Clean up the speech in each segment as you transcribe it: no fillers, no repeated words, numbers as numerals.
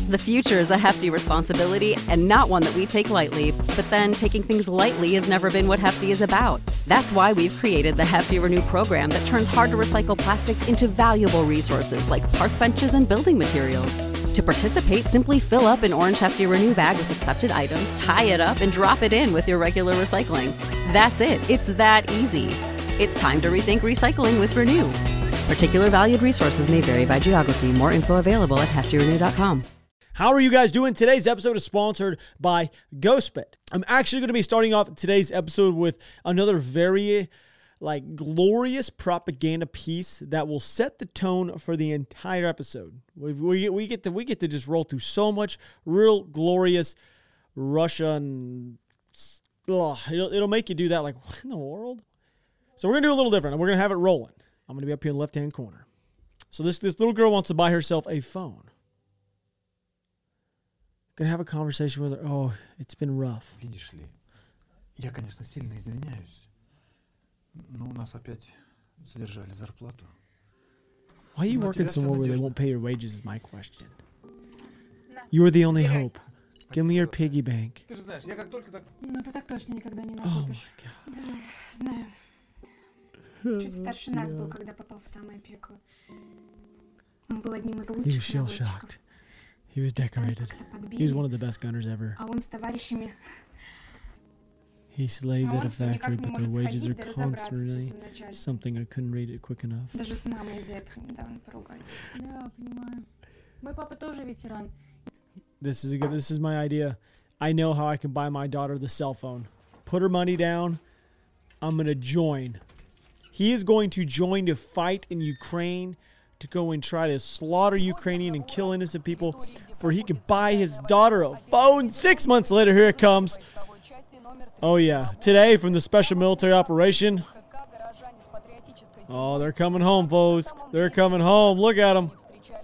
The future is a hefty responsibility and not one that we take lightly, but then taking things lightly has never been what Hefty is about. That's why we've created the Hefty Renew program that turns hard-to-recycle plastics into valuable resources like park benches and building materials. To participate, simply fill up an orange Hefty Renew bag with accepted items, tie it up, and drop it in with your regular recycling. That's it. It's that easy. It's time to rethink recycling with Renew. Particular valued resources may vary by geography. More info available at heftyrenew.com. How are you guys doing? Today's episode is sponsored by GhostBed. I'm actually going to be starting off today's episode with another very glorious propaganda piece that will set the tone for the entire episode. We get to just roll through so much real glorious Russian. It'll make you do that. Like, what in the world? So we're going to do a little different. We're going to have it rolling. I'm going to be up here in the left-hand corner. So this little girl wants to buy herself a phone. Gonna have a conversation with her. Oh, it's been rough. Видишь ли, я, конечно, сильно извиняюсь, но у нас опять задержали зарплату. Why are you working somewhere where they won't pay your wages is my question. You are the only hope. Give me your piggy bank. Ты же знаешь, я как только так... Ну, ты так точно никогда не Oh накопишь. my God. Да, знаю. Чуть старше нас был, когда попал в самое пекло. Он был одним из He was лучших shell-shocked. He was decorated. He was one of the best gunners ever. А он с товарищами... He slaves at a всё никак factory, не but their может wages are сходить, да разобраться с constantly этим начальством. something I couldn't read it quick enough. Даже с мамой из-за этого недавно поругались. Да, понимаю. Мой папа тоже ветеран. This is my idea. I know how I can buy my daughter the cell phone. Put her money down. I'm going to join. He is going to join to fight in Ukraine, to go and try to slaughter Ukrainian and kill innocent people, for he can buy his daughter a phone. 6 months later, here it comes. Oh yeah, today from the special military operation. Oh, they're coming home, folks. They're coming home. Look at them.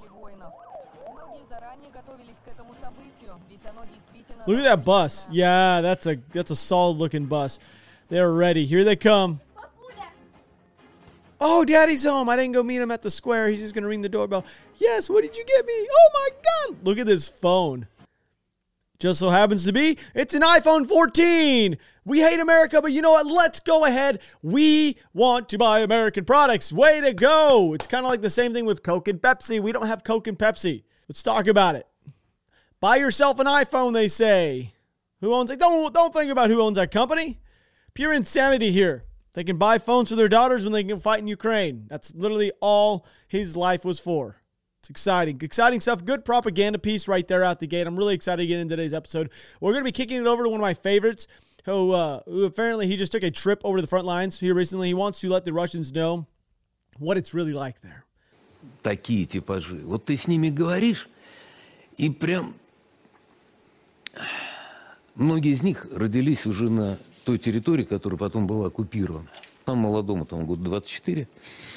Look at that bus. Yeah, that's a solid looking bus. They're ready. Here they come. Oh, Daddy's home. I didn't go meet him at the square. He's just going to ring the doorbell. Yes, what did you get me? Oh, my God. Look at this phone. Just so happens to be, it's an iPhone 14. We hate America, but you know what? Let's go ahead. We want to buy American products. Way to go. It's kind of like the same thing with Coke and Pepsi. We don't have Coke and Pepsi. Let's talk about it. Buy yourself an iPhone, they say. Who owns it? Don't think about who owns that company. Pure insanity here. They can buy phones for their daughters when they can fight in Ukraine. That's literally all his life was for. It's exciting. Exciting stuff. Good propaganda piece right there out the gate. I'm really excited to get into today's episode. We're going to be kicking it over to one of my favorites who apparently he just took a trip over to the front lines here recently. He wants to let the Russians know what it's really like there. Такие типажи. Вот ты с ними говоришь, и прям многие из них родились уже на той территории, которая потом была оккупирована. Там молодому, там год 24.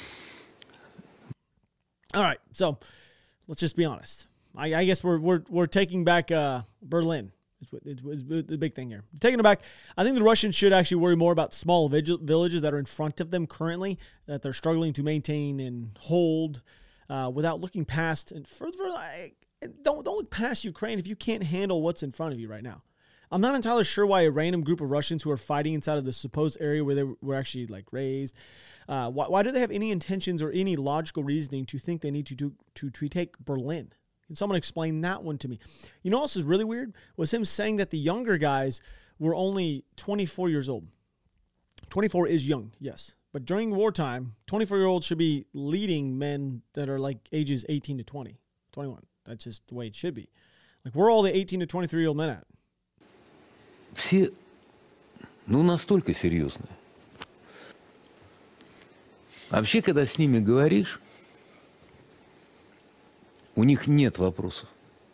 All right, so let's just be honest. I guess we're taking back Berlin. It's the big thing here. Taking it back, I think the Russians should actually worry more about small villages that are in front of them currently, that they're struggling to maintain and hold without looking past and further. Don't look past Ukraine if you can't handle what's in front of you right now. I'm not entirely sure why a random group of Russians who are fighting inside of the supposed area where they were actually raised, why do they have any intentions or any logical reasoning to think they need to take Berlin? Can someone explain that one to me? You know what else is really weird? Was him saying that the younger guys were only 24 years old. 24 is young, yes. But during wartime, 24-year-olds should be leading men that are ages 18 to 20, 21. That's just the way it should be. Where are all the 18 to 23-year-old men at? Все, настолько серьезные. Вообще, когда с ними говоришь, у них нет вопросов.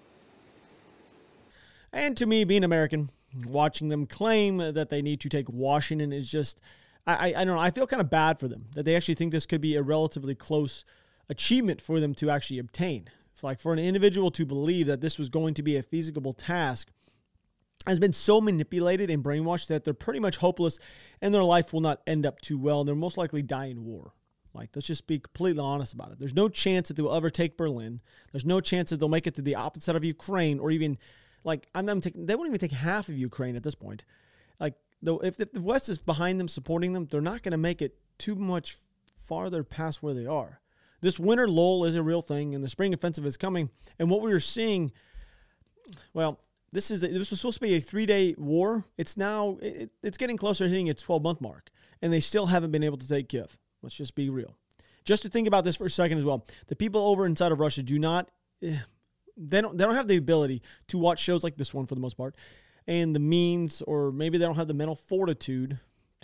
And to me, being American, watching them claim that they need to take Washington is just, I don't know, I feel kind of bad for them, that they actually think this could be a relatively close achievement for them to actually obtain. For an individual to believe that this was going to be a feasible task has been so manipulated and brainwashed that they're pretty much hopeless and their life will not end up too well. And they'll most likely die in war. Like, let's just be completely honest about it. There's no chance that they'll ever take Berlin. There's no chance that they'll make it to the opposite of Ukraine, or even, like, they won't even take half of Ukraine at this point. Like, though, if the West is behind them, supporting them, they're not going to make it too much farther past where they are. This winter lull is a real thing, and the spring offensive is coming. And what we were seeing, well, this was supposed to be a 3-day war. It's now, it's getting closer to hitting its 12-month mark, and they still haven't been able to take Kiev. Let's just be real. Just to think about this for a second as well. The people over inside of Russia do not, they don't have the ability to watch shows like this one for the most part, and the means, or maybe they don't have the mental fortitude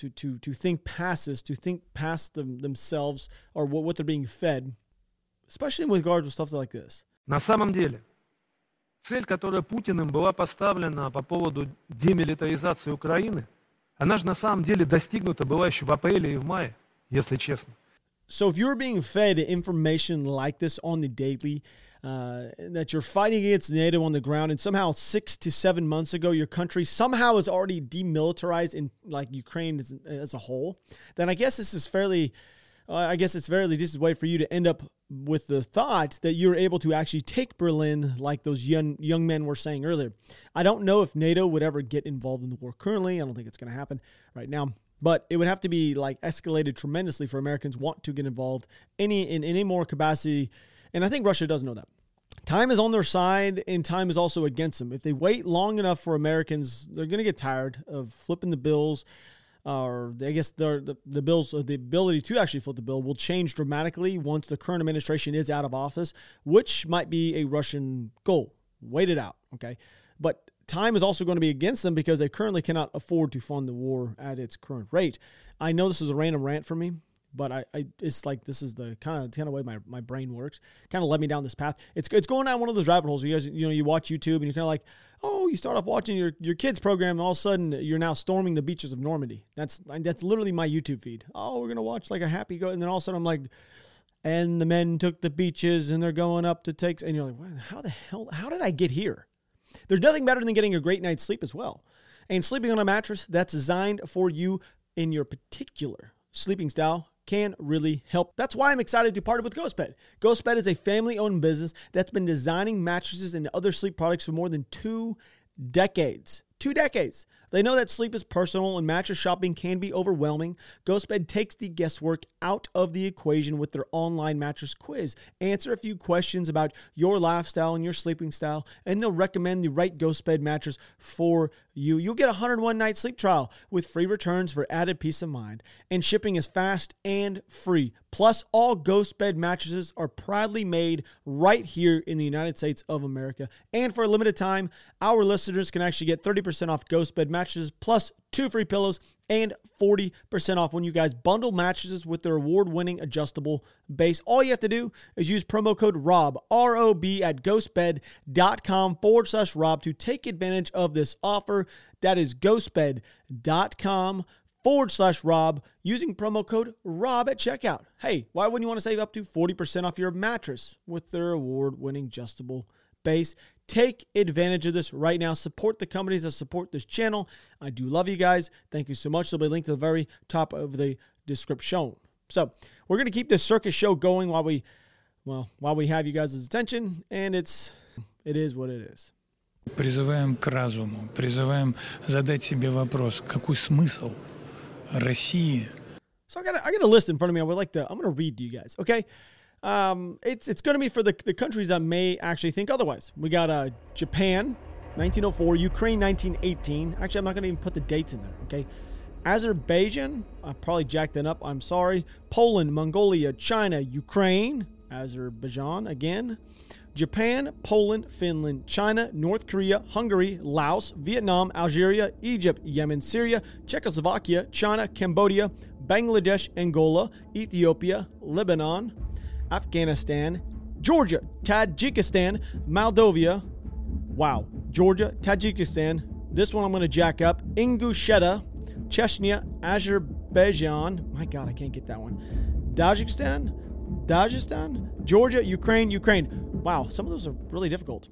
to think past this, to think past themselves or what they're being fed, especially with regards to stuff like this. На самом деле, цель, которая Путиным была поставлена по поводу демилитаризации Украины, она же на самом деле достигнута была еще в апреле и в мае, если честно. So if you're being fed information like this on the daily, that you're fighting against NATO on the ground, and somehow 6 to 7 months ago your country somehow is already demilitarized in like Ukraine as a whole, then I guess this is fairly, it's fairly decent way for you to end up with the thought that you're able to actually take Berlin like those young men were saying earlier. I don't know if NATO would ever get involved in the war currently. I don't think it's going to happen right now. But it would have to be like escalated tremendously for Americans want to get involved in any more capacity. And I think Russia does know that. Time is on their side, and time is also against them. If they wait long enough for Americans, they're going to get tired of flipping the bills. Or I guess the bills, the ability to actually flip the bill will change dramatically once the current administration is out of office, which might be a Russian goal. Wait it out, okay? But time is also going to be against them because they currently cannot afford to fund the war at its current rate. I know this is a random rant for me, but it's like this is the kind of way my brain works. Kind of led me down this path. It's going down one of those rabbit holes where you watch YouTube and you're kind of like, oh, you start off watching your kids program and all of a sudden you're now storming the beaches of Normandy. That's literally my YouTube feed. Oh, we're gonna watch like a happy go, and then all of a sudden I'm like, and the men took the beaches and they're going up to take, and you're like, how did I get here? There's nothing better than getting a great night's sleep as well. And sleeping on a mattress that's designed for you in your particular sleeping style can really help. That's why I'm excited to partner with GhostBed. GhostBed is a family-owned business that's been designing mattresses and other sleep products for more than 2 decades. 2 decades. They know that sleep is personal and mattress shopping can be overwhelming. GhostBed takes the guesswork out of the equation with their online mattress quiz. Answer a few questions about your lifestyle and your sleeping style, and they'll recommend the right GhostBed mattress for you. You'll get a 101-night sleep trial with free returns for added peace of mind. And shipping is fast and free. Plus, all GhostBed mattresses are proudly made right here in the United States of America. And for a limited time, our listeners can actually get 30% off GhostBed mattresses plus 2 free pillows and 40% off when you guys bundle mattresses with their award-winning adjustable base. All you have to do is use promo code ROB, R-O-B, at ghostbed.com/Rob to take advantage of this offer. That is ghostbed.com/Rob using promo code ROB at checkout. Hey, why wouldn't you want to save up to 40% off your mattress with their award-winning adjustable base? Take advantage of this right now. Support the companies that support this channel. I do love you guys. Thank you so much. There'll be a link to the very top of the description. So we're going to keep this circus show going while we have you guys' attention, and it is what it is. Призываем к разуму, призываем задать себе вопрос, какой смысл России? So I got a list in front of me. I'm going to read to you guys, okay? It's going to be for the countries that may actually think otherwise. We got Japan, 1904, Ukraine, 1918. Actually, I'm not going to even put the dates in there, okay? Azerbaijan, I probably jacked that up. I'm sorry. Poland, Mongolia, China, Ukraine, Azerbaijan again. Japan, Poland, Finland, China, North Korea, Hungary, Laos, Vietnam, Algeria, Egypt, Yemen, Syria, Czechoslovakia, China, Cambodia, Bangladesh, Angola, Ethiopia, Lebanon, Afghanistan, Georgia, Tajikistan, Moldova. Wow. Georgia, Tajikistan. This one I'm going to jack up. Ingushetia, Chechnya, Azerbaijan. My God, I can't get that one. Dagestan, Georgia, Ukraine. Wow, some of those are really difficult.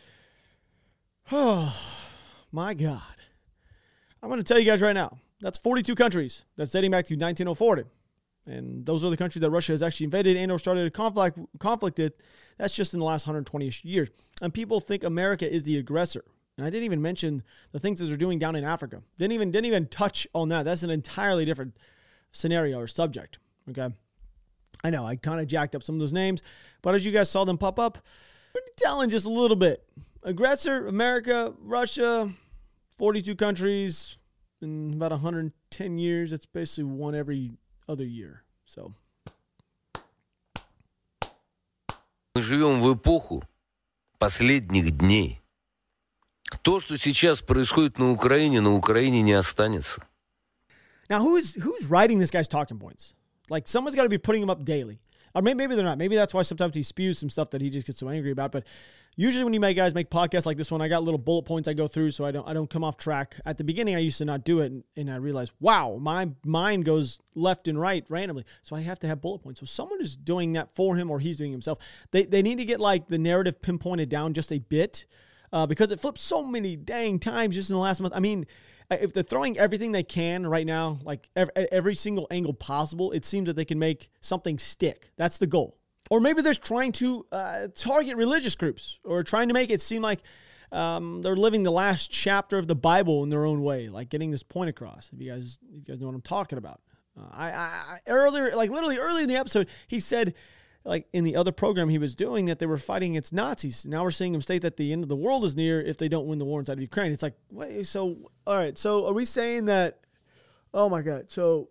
Oh, my God. I'm going to tell you guys right now. That's 42 countries. That's dating back to 1904. And those are the countries that Russia has actually invaded and or started a conflict with. That's just in the last 120-ish years. And people think America is the aggressor. And I didn't even mention the things that they're doing down in Africa. Didn't even touch on that. That's an entirely different scenario or subject. Okay. I know I kind of jacked up some of those names, but as you guys saw them pop up, we're telling just a little bit. Aggressor, America, Russia, 42 countries in about 110 years. That's basically one every other year. So. Мы живем в эпоху последних дней. То, что сейчас происходит на Украине не останется. Now, who's writing this guy's talking points? Like, someone's got to be putting them up daily. Or maybe they're not. Maybe that's why sometimes he spews some stuff that he just gets so angry about. But usually when you guys make podcasts like this one, I got little bullet points I go through so I don't come off track. At the beginning, I used to not do it, and I realized, wow, my mind goes left and right randomly. So I have to have bullet points. So someone is doing that for him or he's doing it himself. They need to get, like, the narrative pinpointed down just a bit because it flips so many dang times just in the last month. I mean, if they're throwing everything they can right now, like every single angle possible, it seems that they can make something stick. That's the goal. Or maybe they're trying to target religious groups or trying to make it seem like they're living the last chapter of the Bible in their own way, like getting this point across. If you guys know what I'm talking about. I earlier, like literally early in the episode, he said, like in the other program he was doing, that they were fighting against Nazis. Now we're seeing him state that the end of the world is near if they don't win the war inside of Ukraine. It's like, wait, so, all right. So are we saying that, oh my God. So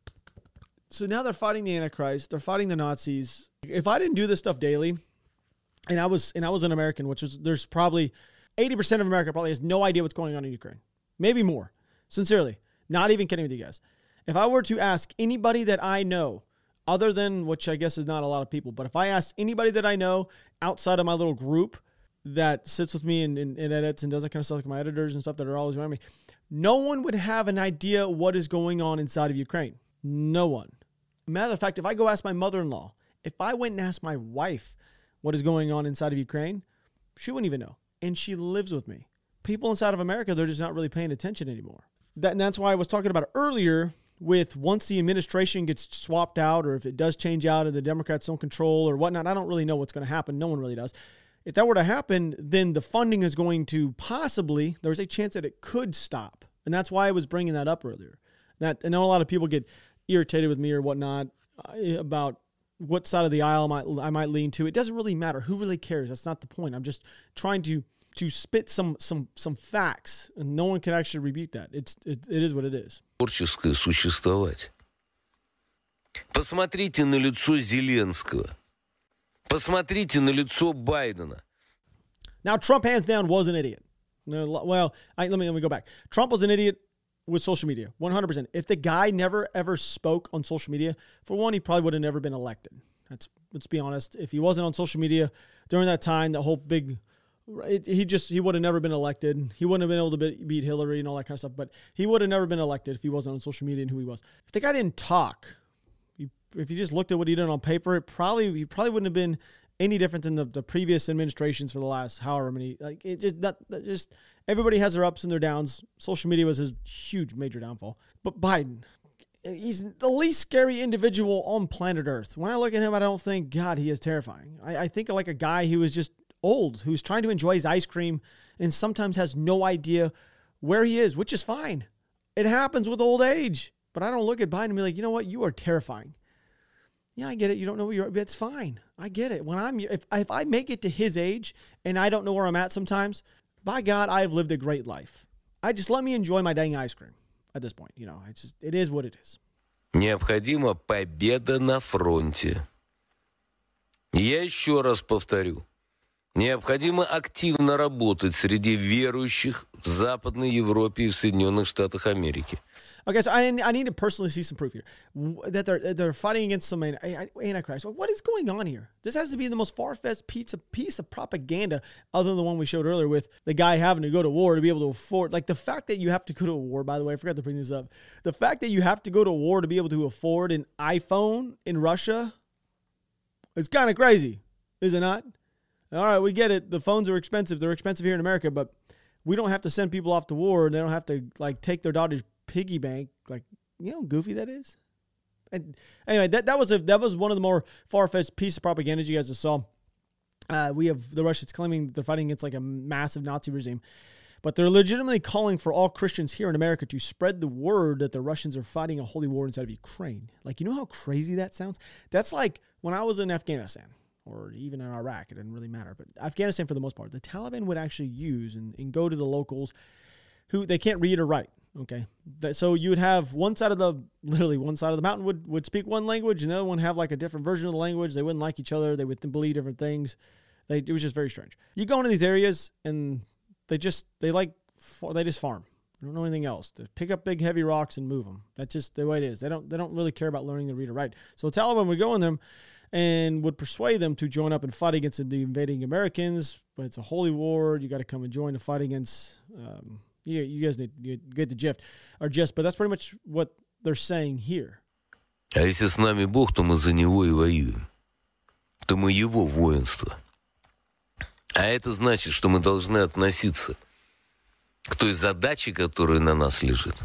now they're fighting the Antichrist. They're fighting the Nazis. If I didn't do this stuff daily and I was an American, which is, there's probably 80% of America probably has no idea what's going on in Ukraine. Maybe more. Sincerely. Not even kidding with you guys. If I were to ask anybody that I know, other than, which I guess is not a lot of people, but if I asked anybody that I know outside of my little group that sits with me and edits and does that kind of stuff, like my editors and stuff that are always around me, no one would have an idea what is going on inside of Ukraine. No one. Matter of fact, if I go ask my mother-in-law, if I went and asked my wife what is going on inside of Ukraine, she wouldn't even know. And she lives with me. People inside of America, they're just not really paying attention anymore. And that's why I was talking about earlier with once the administration gets swapped out or if it does change out and the Democrats don't control or whatnot, I don't really know what's going to happen. No one really does. If that were to happen, then the funding is going to possibly, there's a chance that it could stop. And that's why I was bringing that up earlier. That I know a lot of people get irritated with me or whatnot about what side of the aisle I might lean to. It doesn't really matter. Who really cares? That's not the point. I'm just trying to spit some facts, and no one can actually rebut that. It is what it is. Творческое существовать. Посмотрите на лицо Зеленского. Посмотрите на лицо Байдена. Now, Trump, hands down, was an idiot. Well, let me go back. Trump was an idiot with social media, 100%. If the guy never, ever spoke on social media, for one, he probably would have never been elected. Let's be honest. If he wasn't on social media during that time, the whole big... He would have never been elected. He wouldn't have been able to beat Hillary and all that kind of stuff. But he would have never been elected if he wasn't on social media and who he was. If the guy didn't talk, if you just looked at what he did on paper, he probably wouldn't have been any different than the previous administrations for the last however many. Like it just everybody has their ups and their downs. Social media was his huge major downfall. But Biden, he's the least scary individual on planet Earth. When I look at him, I don't think, God, he is terrifying. I think of like a guy who is just old, who's trying to enjoy his ice cream and sometimes has no idea where he is, which is fine. It happens with old age. But I don't look at Biden and be like, you know what? You are terrifying. Yeah, I get it. You don't know where you're at. That's fine. I get it. If I make it to his age and I don't know where I'm at sometimes, by God, I have lived a great life. Let me enjoy my dang ice cream at this point. You know, it is what it is. Необходима победа на фронте. Я еще раз повторю. Необходимо активно работать среди верующих в Западной Европе и в Соединенных Штатах Америки. Okay, so I need to personally see some proof here that they're fighting against some Antichrist. What is going on here? This has to be the most far-fetched piece of propaganda other than the one we showed earlier with the guy having to go to war to be able to afford. Like the fact that you have to go to a war, by the way, I forgot to bring this up. The fact that you have to go to war to be able to afford an iPhone in Russia is kind of crazy, is it not? All right, we get it. The phones are expensive. They're expensive here in America, but we don't have to send people off to war. They don't have to like take their daughter's piggy bank. Like, you know how goofy that is? Anyway, that was one of the more far-fetched piece of propaganda you guys just saw. We have the Russians claiming that they're fighting against like a massive Nazi regime, but they're legitimately calling for all Christians here in America to spread the word that the Russians are fighting a holy war inside of Ukraine. Like, you know how crazy that sounds? That's like when I was in Afghanistan or even in Iraq. It didn't really matter, but Afghanistan for the most part, the Taliban would actually use and go to the locals who they can't read or write. Okay. So you would have one side of the mountain would speak one language and the other one have like a different version of the language. They wouldn't like each other. They would believe different things. It was just very strange. You go into these areas and they just farm. They don't know anything else. They pick up big heavy rocks and move them. That's just the way it is. They don't really care about learning to read or write. So the Taliban would go in them and would persuade them to join up and fight against the invading Americans. But it's a holy war. You got to come and join the fight against. You guys need to get the gist, but that's pretty much what they're saying here. А если с нами Бог, то мы за Него и воюем. То мы Его воинство. А это значит, что мы должны относиться к той задаче, которая на нас лежит.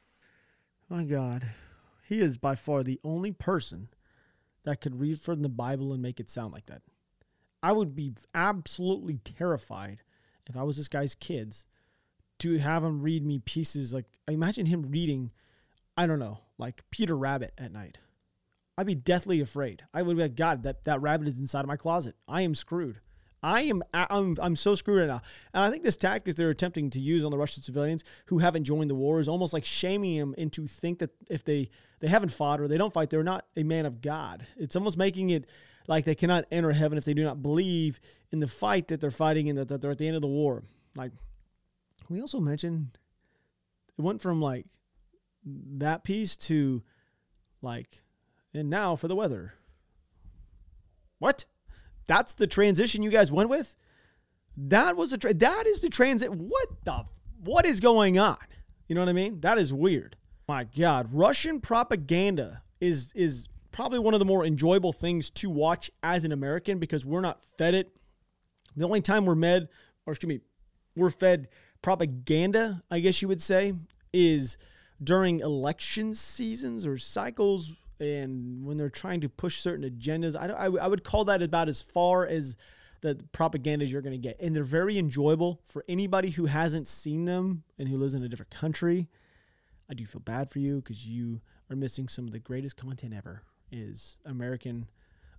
My God, he is by far the only person that could read from the Bible and make it sound like that. I would be absolutely terrified if I was this guy's kids to have him read me pieces. Like, imagine him reading, I don't know, like Peter Rabbit at night. I'd be deathly afraid. I would be like, God, that rabbit is inside of my closet. I am screwed. I'm so screwed right now. And I think this tactic they're attempting to use on the Russian civilians who haven't joined the war is almost like shaming them into think that if they haven't fought or they don't fight, they're not a man of God. It's almost making it like they cannot enter heaven if they do not believe in the fight that they're fighting and that they're at the end of the war. Like, we also mentioned it went from like that piece to like, and now for the weather. What? That's the transition you guys went with? That is the transit. What is going on? You know what I mean? That is weird. My God, Russian propaganda is probably one of the more enjoyable things to watch as an American because we're not fed it. The only time we're fed propaganda, I guess you would say, is during election seasons or cycles and when they're trying to push certain agendas. I would call that about as far as the propaganda you're going to get. And they're very enjoyable for anybody who hasn't seen them and who lives in a different country. I do feel bad for you because you are missing some of the greatest content ever is American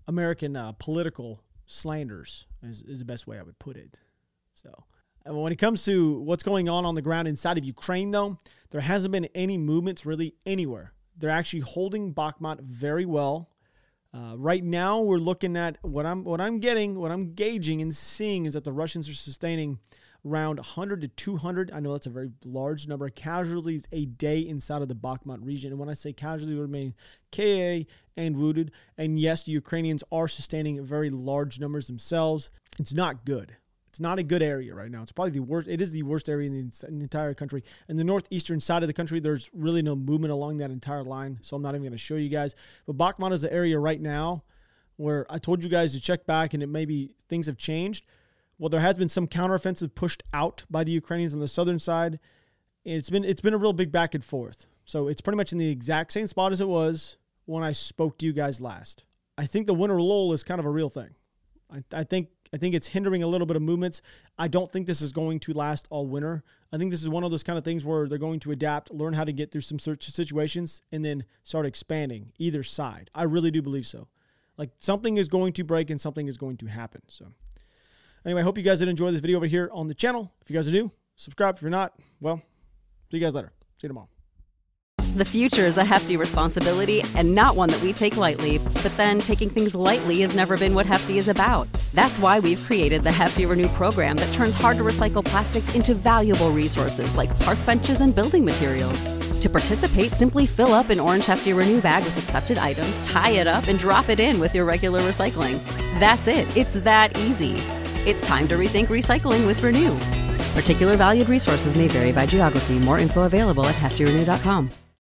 political slanders is the best way I would put it. So when it comes to what's going on the ground inside of Ukraine, though, there hasn't been any movements really anywhere. They're actually holding Bakhmut very well. Right now, we're looking at what I'm gauging and seeing is that the Russians are sustaining around 100 to 200. I know that's a very large number of casualties a day inside of the Bakhmut region. And when I say casualties, I mean KA and wounded. And yes, the Ukrainians are sustaining very large numbers themselves. It's not good. It's not a good area right now. It's probably the worst. It is the worst area in the entire country. In the northeastern side of the country, there's really no movement along that entire line, so I'm not even going to show you guys. But Bakhmut is the area right now where I told you guys to check back and it maybe things have changed. Well, there has been some counteroffensive pushed out by the Ukrainians on the southern side. It's been a real big back and forth. So it's pretty much in the exact same spot as it was when I spoke to you guys last. I think the winter lull is kind of a real thing. I think it's hindering a little bit of movements. I don't think this is going to last all winter. I think this is one of those kind of things where they're going to adapt, learn how to get through some situations, and then start expanding either side. I really do believe so. Like something is going to break and something is going to happen. So anyway, I hope you guys did enjoy this video over here on the channel. If you guys do, subscribe. If you're not, well, see you guys later. See you tomorrow. The future is a hefty responsibility and not one that we take lightly, but then taking things lightly has never been what Hefty is about. That's why we've created the Hefty Renew program that turns hard-to-recycle plastics into valuable resources like park benches and building materials. To participate, simply fill up an orange Hefty Renew bag with accepted items, tie it up, and drop it in with your regular recycling. That's it. It's that easy. It's time to rethink recycling with Renew. Particular valued resources may vary by geography. More info available at heftyrenew.com.